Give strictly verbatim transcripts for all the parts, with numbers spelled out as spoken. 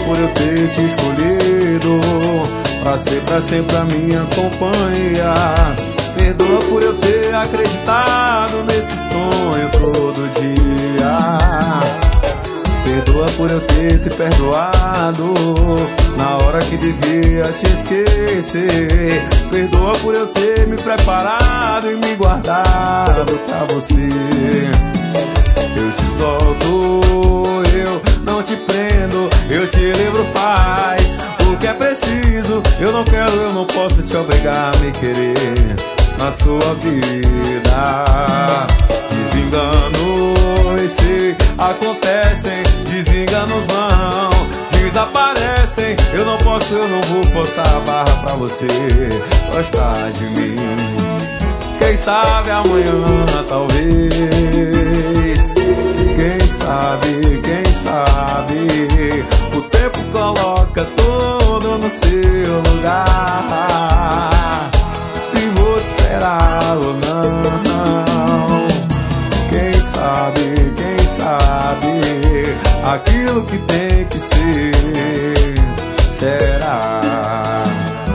por eu ter te escolhido pra ser pra sempre a minha companhia. Perdoa por eu ter acreditado nesse sonho todo dia. Perdoa por eu ter te perdoado na hora que devia te esquecer. Perdoa por eu ter me preparado e me guardado pra você. Eu te solto, eu não te prendo, eu te livro, faz o que é preciso. Eu não quero, eu não posso te obrigar a me querer na sua vida. Desenganos se acontecem, desenganos não desaparecem. Eu não posso, eu não vou forçar a barra pra você gostar de mim. Quem sabe amanhã, talvez. Quem sabe, quem sabe. O tempo coloca tudo no seu lugar. Se vou te esperar ou não. Quem sabe, quem sabe. Aquilo que tem que ser, será.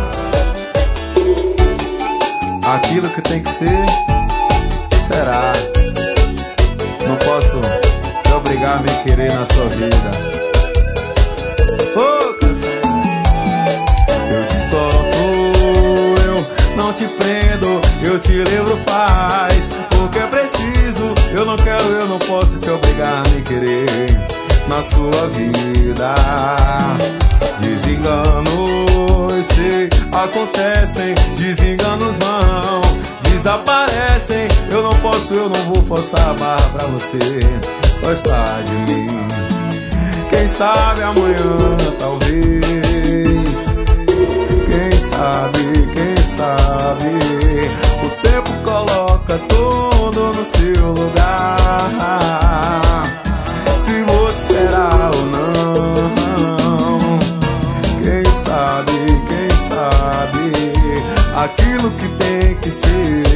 Aquilo que tem que ser, será. Não posso te obrigar a me querer na sua vida. Oh, canção. Eu te solto, eu não te prendo, eu te livro, faz o que é preciso. Eu não quero, eu não posso te obrigar a me querer na sua vida. Desenganos se acontecem, desenganos vão desaparecem. Eu não posso, eu não vou forçar a barra pra você gostar de mim. Quem sabe amanhã, talvez. Quem sabe, quem sabe. O tempo coloca tudo no seu lugar. Se vou te esperar ou não. Quem sabe, quem sabe. Aquilo que tem que ser,